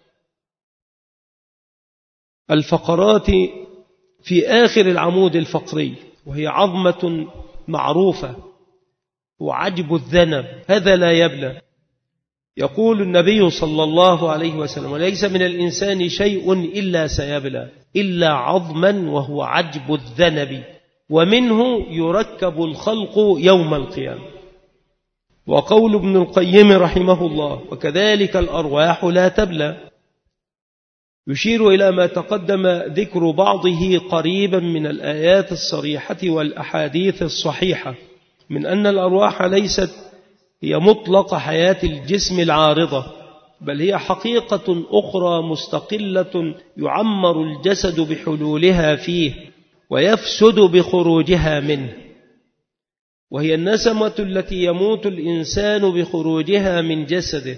الفقرات في آخر العمود الفقري، وهي عظمة معروفة، وعجب الذنب هذا لا يبلى. يقول النبي صلى الله عليه وسلم وليس من الإنسان شيء إلا سيبلى إلا عظما وهو عجب الذنب ومنه يركب الخلق يوم القيامة. وقول ابن القيم رحمه الله وكذلك الأرواح لا تبلى، يشير إلى ما تقدم ذكر بعضه قريبا من الآيات الصريحة والأحاديث الصحيحة من أن الأرواح ليست هي مطلق حياة الجسم العارضة، بل هي حقيقة أخرى مستقلة يعمر الجسد بحلولها فيه ويفسد بخروجها منه، وهي النسمة التي يموت الإنسان بخروجها من جسده.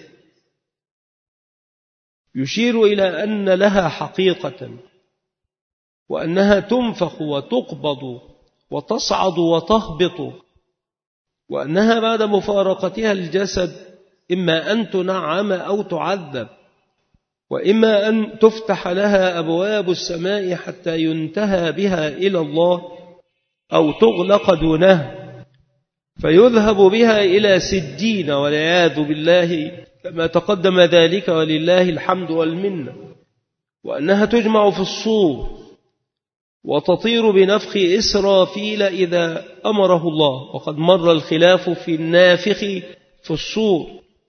يشير إلى أن لها حقيقة، وأنها تنفخ وتقبض وتصعد وتهبط، وأنها بعد مفارقتها الجسد إما أن تنعم أو تعذب، وإما أن تفتح لها أبواب السماء حتى ينتهى بها إلى الله، أو تغلق دونها فيذهب بها إلى سجين والعياذ بالله كما تقدم ذلك ولله الحمد والمنة. وأنها تجمع في الصور وتطير بنفخ إسرافيل إذا أمره الله، وقد مر الخلاف في النافخ في الصور،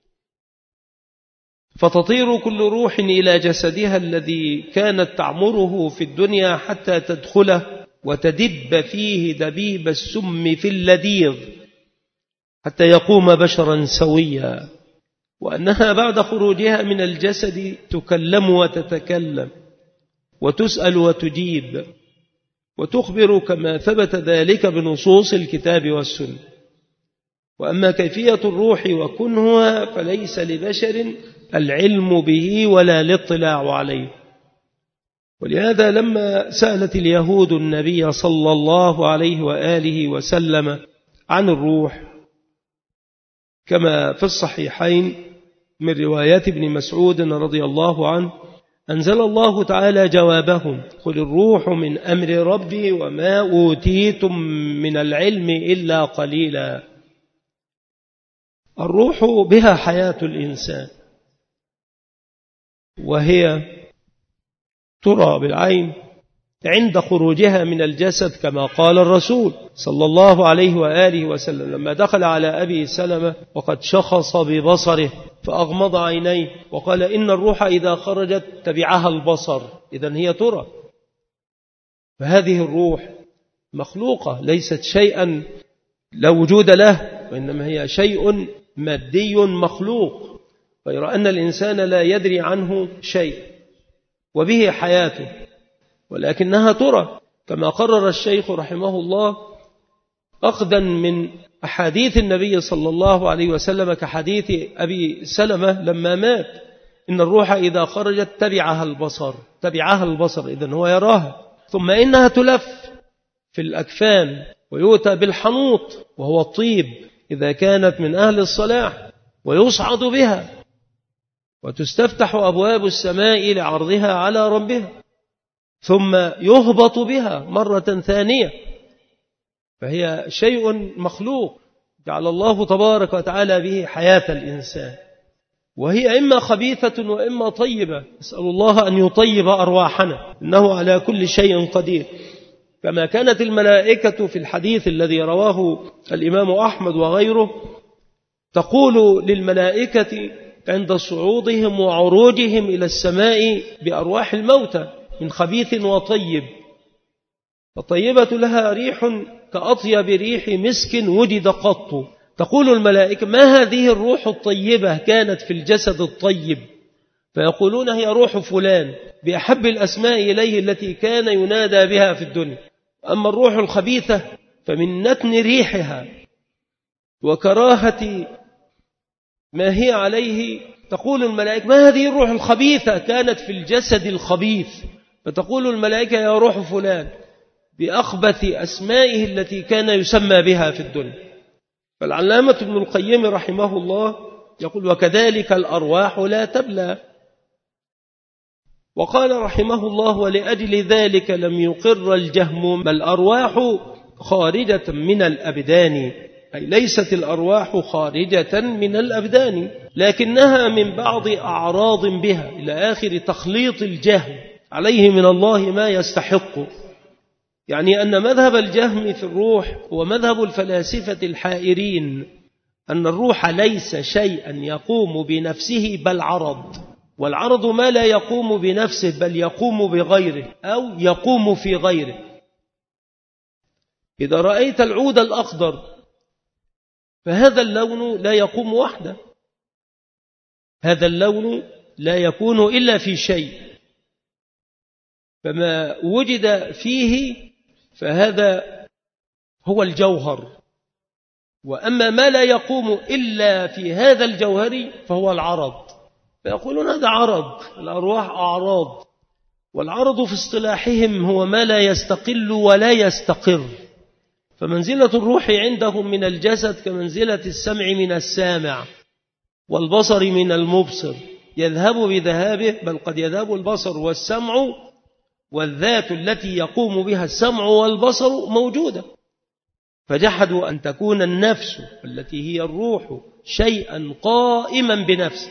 فتطير كل روح إلى جسدها الذي كانت تعمره في الدنيا حتى تدخله وتدب فيه دبيب السم في اللذيذ حتى يقوم بشرا سويا. وأنها بعد خروجها من الجسد تكلم وتتكلم وتسأل وتجيب وتخبر كما ثبت ذلك بنصوص الكتاب والسنة. وأما كيفية الروح وكنهها فليس لبشر العلم به ولا الاطلاع عليه. ولهذا لما سألت اليهود النبي صلى الله عليه وآله وسلم عن الروح كما في الصحيحين من روايات ابن مسعود رضي الله عنه، أنزل الله تعالى جوابهم: قل الروح من أمر ربي وما أوتيتم من العلم إلا قليلا. الروح بها حياة الإنسان، وهي ترى بالعين عند خروجها من الجسد كما قال الرسول صلى الله عليه وآله وسلم لما دخل على أبي سلمة وقد شخص ببصره فأغمض عينيه وقال: إن الروح إذا خرجت تبعها البصر. إذن هي ترى. فهذه الروح مخلوقة، ليست شيئا لا وجود له، وإنما هي شيء مادي مخلوق، غير أن الإنسان لا يدري عنه شيء وبه حياته، ولكنها ترى كما قرر الشيخ رحمه الله أخذا من أحاديث النبي صلى الله عليه وسلم كحديث أبي سلمة لما مات: إن الروح إذا خرجت تبعها البصر. إذن هو يراها. ثم إنها تلف في الأكفان ويؤتى بالحنوط وهو الطيب إذا كانت من أهل الصلاح، ويصعد بها وتستفتح أبواب السماء لعرضها على ربها، ثم يهبط بها مرة ثانية. فهي شيء مخلوق جعل الله تبارك وتعالى به حياة الإنسان، وهي إما خبيثة وإما طيبة. نسأل الله أن يطيب أرواحنا، إنه على كل شيء قدير. كما كانت الملائكة في الحديث الذي رواه الإمام أحمد وغيره تقول للملائكة عند صعودهم وعروجهم إلى السماء بأرواح الموتى من خبيث وطيب، فالطيبة لها ريح كأطيب ريح مسك وجد قط. تقول الملائكة: ما هذه الروح الطيبة كانت في الجسد الطيب؟ فيقولون: هي روح فلان، بأحب الأسماء إليه التي كان ينادى بها في الدنيا. أما الروح الخبيثة فمن نتن ريحها وكراهة ما هي عليه، تقول الملائكة: ما هذه الروح الخبيثة كانت في الجسد الخبيث؟ فتقول الملائكة: يا روح فلان، بأخبث أسمائه التي كان يسمى بها في الدنيا. فالعلامة ابن القيم رحمه الله يقول: وكذلك الأرواح لا تبلى. وقال رحمه الله: ولأجل ذلك لم يقر الجهم ما الأرواح خارجة من الأبدان، أي ليست الأرواح خارجة من الأبدان، لكنها من بعض أعراض بها، إلى آخر تخليط الجهم عليه من الله ما يستحق. يعني أن مذهب الجهم في الروح هو مذهب الفلاسفة الحائرين، أن الروح ليس شيئا يقوم بنفسه بل عرض، والعرض ما لا يقوم بنفسه بل يقوم بغيره أو يقوم في غيره. إذا رأيت العود الأخضر فهذا اللون لا يقوم وحده، هذا اللون لا يكون إلا في شيء، فما وجد فيه فهذا هو الجوهر، وأما ما لا يقوم إلا في هذا الجوهر فهو العرض. فيقولون هذا عرض، الأرواح أعراض، والعرض في اصطلاحهم هو ما لا يستقل ولا يستقر. فمنزلة الروح عندهم من الجسد كمنزلة السمع من السامع والبصر من المبصر، يذهب بذهابه، بل قد يذهب البصر والسمع، والذات التي يقوم بها السمع والبصر موجودة. فجحدوا أن تكون النفس التي هي الروح شيئا قائما بنفسه،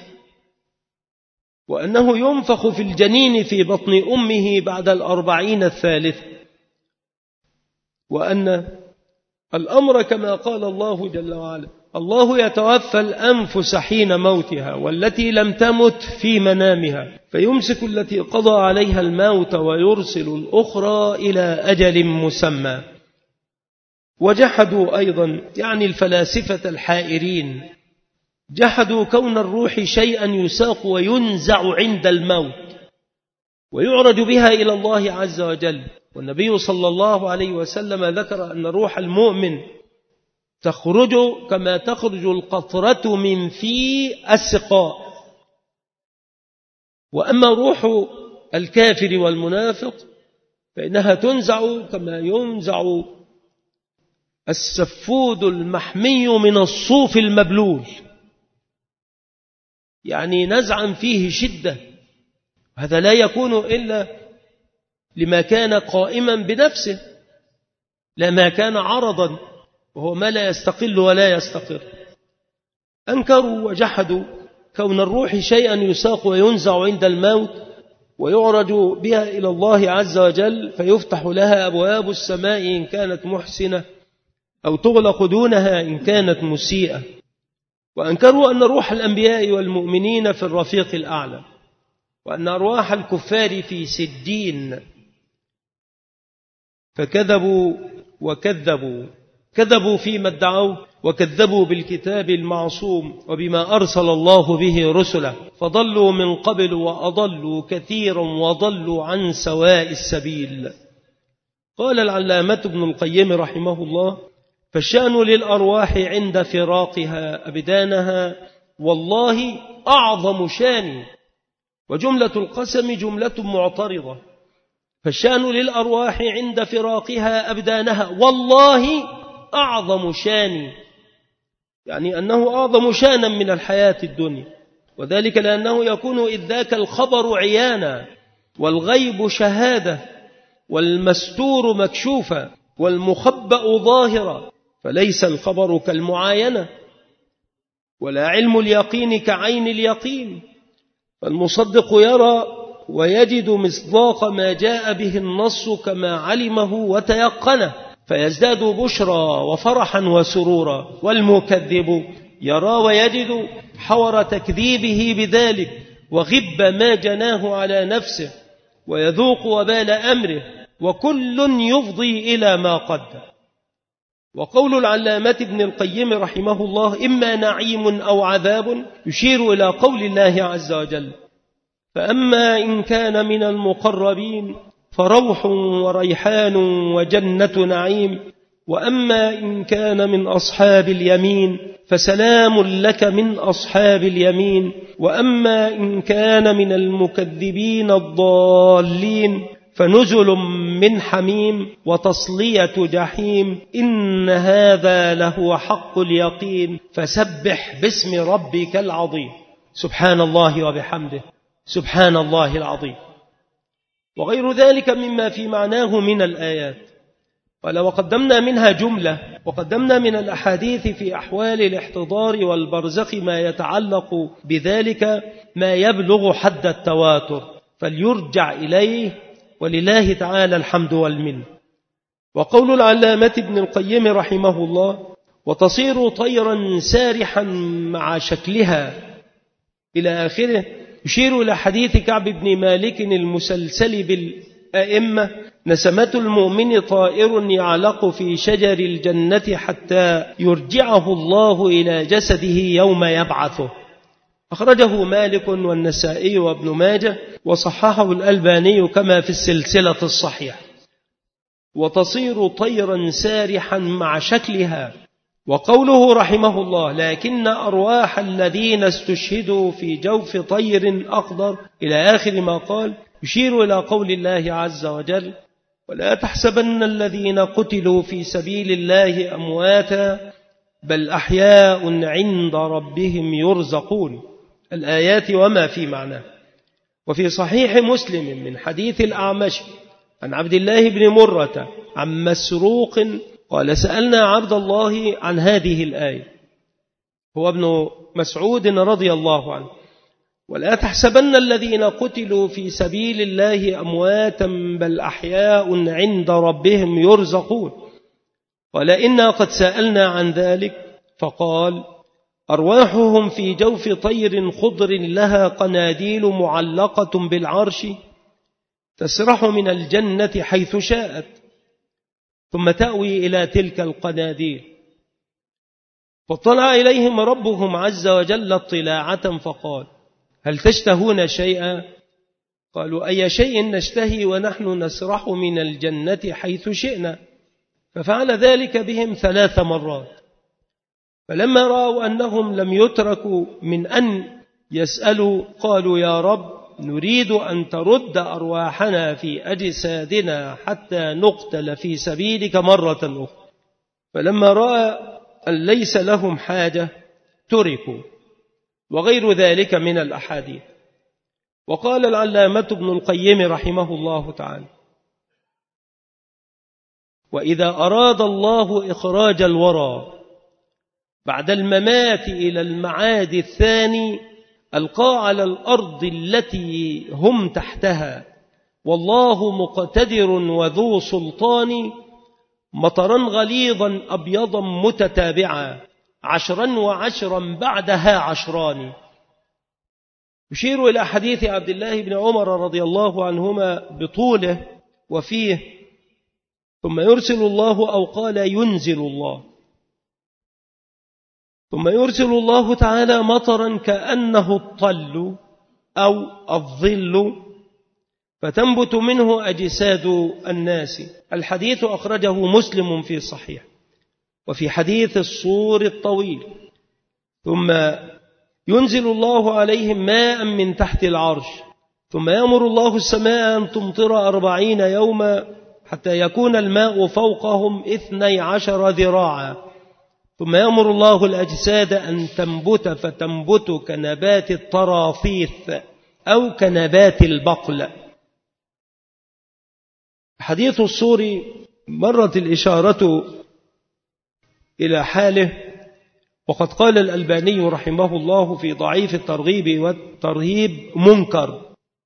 وأنه ينفخ في الجنين في بطن أمه بعد 40 الثالثة، وأن الأمر كما قال الله جل وعلا: الله يتوفى الأنفس حين موتها والتي لم تمت في منامها فيمسك التي قضى عليها الموت ويرسل الأخرى إلى أجل مسمى. وجحدوا أيضا يعني الفلاسفة الحائرين، جحدوا كون الروح شيئا يساق وينزع عند الموت ويعرج بها إلى الله عز وجل. والنبي صلى الله عليه وسلم ذكر أن روح المؤمن تخرج كما تخرج القطرة من في السقاء. وأما روح الكافر والمنافق فإنها تنزع كما ينزع السفود المحمي من الصوف المبلول، يعني نزعا فيه شدة. هذا لا يكون إلا لما كان قائما بنفسه، لا ما كان عرضا وهو ما لا يستقل ولا يستقر. أنكروا وجحدوا كون الروح شيئا يساق وينزع عند الموت ويعرج بها إلى الله عز وجل فيفتح لها أبواب السماء إن كانت محسنة أو تغلق دونها إن كانت مسيئة. وأنكروا أن روح الأنبياء والمؤمنين في الرفيق الأعلى، وأن أرواح الكفار في سجين. فكذبوا وكذبوا، كذبوا فيما ادعوه وكذبوا بالكتاب المعصوم وبما أرسل الله به رسله، فضلوا من قبل وأضلوا كثيرا وضلوا عن سواء السبيل. قال العلامة ابن القيم رحمه الله: فالشأن للأرواح عند فراقها أبدانها والله أعظم شان. وجملة القسم جملة معترضة. فالشأن للأرواح عند فراقها أبدانها والله أعظم شان، يعني أنه أعظم شانا من الحياة الدنيا، وذلك لأنه يكون إذ ذاك الخبر عيانا والغيب شهادة والمستور مكشوفا والمخبأ ظاهرا، فليس الخبر كالمعاينة ولا علم اليقين كعين اليقين. فالمصدق يرى ويجد مصداق ما جاء به النص كما علمه وتيقنه فيزداد بشرى وفرحا وسرورا، والمكذب يرى ويجد حور تكذيبه بذلك وغب ما جناه على نفسه ويذوق وبال أمره، وكل يفضي إلى ما قدم. وقول العلامة ابن القيم رحمه الله: إما نعيم أو عذاب، يشير إلى قول الله عز وجل: فأما إن كان من المقربين فروح وريحان وجنة نعيم، وأما إن كان من أصحاب اليمين فسلام لك من أصحاب اليمين، وأما إن كان من المكذبين الضالين فنزل من حميم وتصلية جحيم، إن هذا لهو حق اليقين، فسبح باسم ربك العظيم. سبحان الله وبحمده، سبحان الله العظيم. وغير ذلك مما في معناه من الآيات. قال: وقدمنا منها جملة، وقدمنا من الأحاديث في أحوال الاحتضار والبرزخ ما يتعلق بذلك ما يبلغ حد التواتر، فليرجع إليه، ولله تعالى الحمد والمن. وقول العلامة ابن القيم رحمه الله: وتصير طيرا سارحا مع شكلها إلى آخره، يشير إلى حديث كعب بن مالك المسلسل بالأئمة: نسمة المؤمن طائر يعلق في شجر الجنة حتى يرجعه الله إلى جسده يوم يبعثه. أخرجه مالك والنسائي وابن ماجه، وصححه الألباني كما في السلسلة الصحيحة. وتصير طيرا سارحا مع شكلها. وقوله رحمه الله: لكن أرواح الذين استشهدوا في جوف طير أخضر إلى آخر ما قال، يشير إلى قول الله عز وجل: ولا تحسبن الذين قتلوا في سبيل الله أمواتا بل أحياء عند ربهم يرزقون، الآيات وما في معناه. وفي صحيح مسلم من حديث الأعمش عن عبد الله بن مرة عن مسروق قال: سألنا عبد الله عن هذه الآية، هو ابن مسعود رضي الله عنه: ولا تحسبن الذين قتلوا في سبيل الله أمواتا بل أحياء عند ربهم يرزقون. قال: إنا قد سألنا عن ذلك، فقال: أرواحهم في جوف طير خضر لها قناديل معلقة بالعرش تسرح من الجنة حيث شاءت ثم تأوي إلى تلك القناديل. فاطلع إليهم ربهم عز وجل اطلاعة فقال: هل تشتهون شيئا؟ قالوا: أي شيء نشتهي ونحن نسرح من الجنة حيث شئنا؟ ففعل ذلك بهم 3 مرات. فلما رأوا أنهم لم يتركوا من أن يسألوا قالوا: يا رب، نريد أن ترد أرواحنا في أجسادنا حتى نقتل في سبيلك مرة أخرى. فلما رأى أن ليس لهم حاجة تركوا، وغير ذلك من الأحاديث. وقال العلامة ابن القيم رحمه الله تعالى: وإذا أراد الله إخراج الورى بعد الممات إلى المعاد الثاني ألقى على الأرض التي هم تحتها والله مقتدر وذو سلطان مطرا غليظا أبيضا متتابعا 10 و10 بعدها 10. يشير إلى حديث عبد الله بن عمر رضي الله عنهما بطوله وفيه: ثم يرسل الله، أو قال ينزل الله، ثم يرسل الله تعالى مطرا كأنه الطل أو الظل فتنبت منه أجساد الناس. الحديث أخرجه مسلم في صحيح. وفي حديث الصور الطويل: ثم ينزل الله عليهم ماء من تحت العرش، ثم يأمر الله السماء أن تمطر 40 يوما حتى يكون الماء فوقهم 12 ذراعا، ثم يأمر الله الأجساد أن تنبت فتنبت كنبات الطراثيث أو كنبات البقل. حديث الصور مرت الإشارة إلى حاله، وقد قال الألباني رحمه الله في ضعيف الترغيب والترهيب: منكر.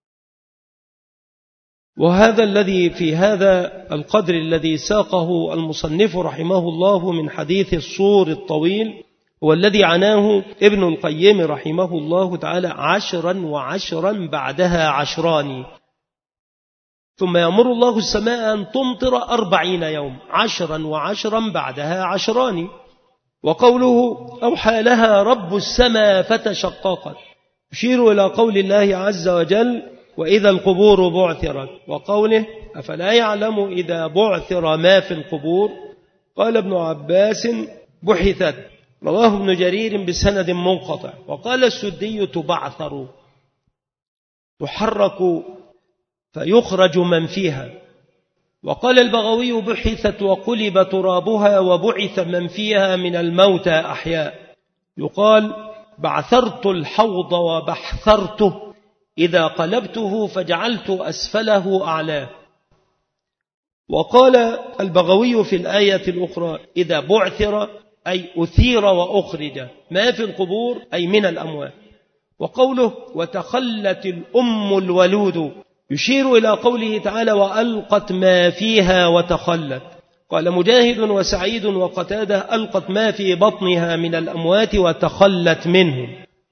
وهذا الذي في هذا القدر الذي ساقه المصنف رحمه الله من حديث الصور الطويل هو الذي عناه ابن القيم رحمه الله تعالى: 10 و10 بعدها 10. ثم يأمر الله السماء أن تمطر 40 يوم، 10 و10 بعدها 10. وقوله: أوحى لها رب السماء فتشققت، يشير إلى قول الله عز وجل: وإذا القبور بعثرت. وقوله: أفلا يعلم إذا بعثر ما في القبور. قال ابن عباس: بحثت. رواه ابن جرير بسند منقطع. وقال السدي: تبعثر، تحرك فيخرج من فيها. وقال البغوي: بحثت وقلب ترابها وبعث من فيها من الموتى أحياء. يقال: بعثرت الحوض وبحثرته، إذا قلبته فجعلت أسفله أعلاه. وقال البغوي في الآية الأخرى: إذا بعثر أي أثير وأخرج ما في القبور أي من الأموات. وقوله: وتخلت الأم الولود، يشير إلى قوله تعالى: وألقت ما فيها وتخلت. قال مجاهد وسعيد وقتادة: ألقت ما في بطنها من الأموات وتخلت منهم.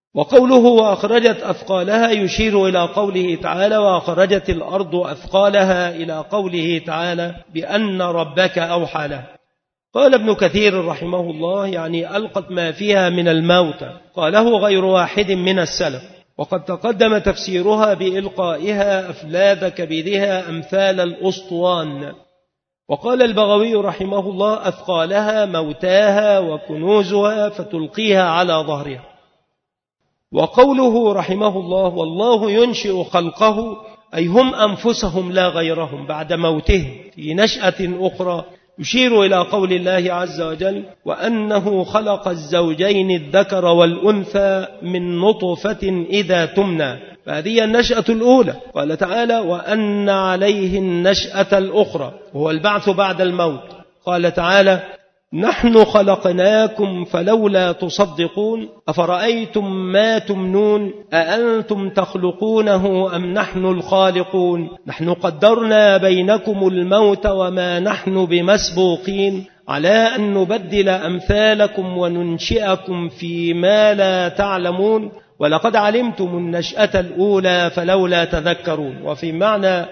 وقوله وأخرجت أثقالها يشير إلى قوله تعالى وأخرجت الأرض أثقالها إلى قوله تعالى بأن ربك أوحى لها. قال ابن كثير رحمه الله يعني ألقت ما فيها من الموتى، قاله غير واحد من السلف، وقد تقدم تفسيرها بإلقائها أفلاذ كبدها أمثال الأسطوان. وقال البغوي رحمه الله أثقالها موتاها وكنوزها فتلقيها على ظهرها. وقوله رحمه الله والله ينشئ خلقه أي هم أنفسهم لا غيرهم بعد موتهم في نشأة أخرى، يشير إلى قول الله عز وجل وأنه خلق الزوجين الذكر والأنثى من نطفة إذا تمنى، فهذه النشأة الأولى. قال تعالى وأن عليه النشأة الأخرى وهو البعث بعد الموت. قال تعالى نحن خلقناكم فلولا تصدقون أفرأيتم ما تمنون أأنتم تخلقونه أم نحن الخالقون نحن قدرنا بينكم الموت وما نحن بمسبوقين على أن نبدل أمثالكم وننشئكم فيما لا تعلمون ولقد علمتم النشأة الأولى فلولا تذكرون. وفي معنى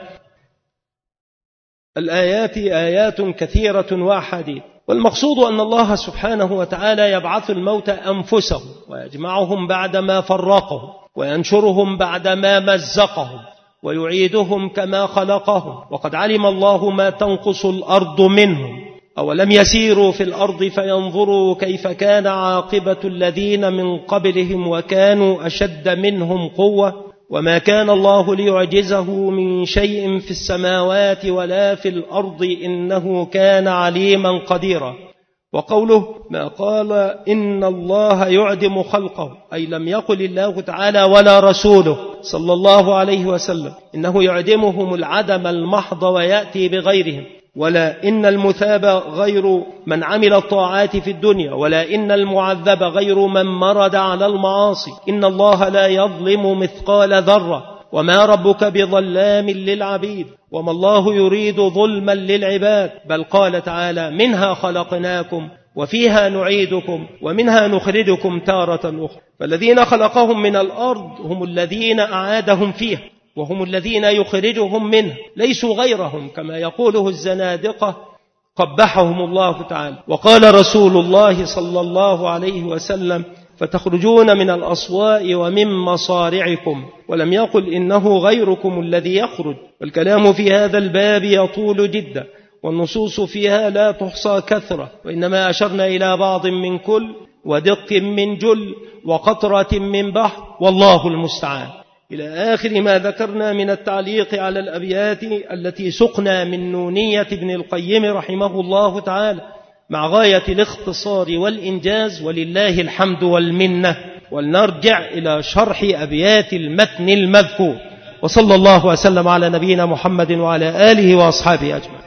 الآيات آيات كثيرة وأحاديث، والمقصود أن الله سبحانه وتعالى يبعث الموتى أنفسهم ويجمعهم بعدما فرقهم وينشرهم بعدما مزقهم ويعيدهم كما خلقهم، وقد علم الله ما تنقص الأرض منهم. أولم يسيروا في الأرض فينظروا كيف كان عاقبة الذين من قبلهم وكانوا أشد منهم قوة وما كان الله ليعجزه من شيء في السماوات ولا في الأرض إنه كان عليما قديرا. وقوله ما قال إن الله يعدم خلقه أي لم يقل الله تعالى ولا رسوله صلى الله عليه وسلم إنه يعدمهم العدم المحض ويأتي بغيرهم، ولا إن المثاب غير من عمل الطاعات في الدنيا، ولا إن المعذب غير من مرد على المعاصي. إن الله لا يظلم مثقال ذرة وما ربك بظلام للعبيد وما الله يريد ظلما للعباد، بل قال تعالى منها خلقناكم وفيها نعيدكم ومنها نخرجكم تارة أخرى. فالذين خلقهم من الأرض هم الذين أعادهم فيها وهم الذين يخرجهم منه ليسوا غيرهم كما يقوله الزنادقة قبحهم الله تعالى. وقال رسول الله صلى الله عليه وسلم فتخرجون من الأصواء ومن مصارعكم، ولم يقل إنه غيركم الذي يخرج. والكلام في هذا الباب يطول جدا والنصوص فيها لا تحصى كثرة، وإنما أشرنا إلى بعض من كل ودق من جل وقطرة من بحر والله المستعان إلى آخر ما ذكرنا من التعليق على الأبيات التي سقنا من نونية ابن القيم رحمه الله تعالى مع غاية الاختصار والإنجاز، ولله الحمد والمنة. ولنرجع إلى شرح أبيات المتن المذكور، وصلى الله وسلم على نبينا محمد وعلى آله وأصحابه أجمعين.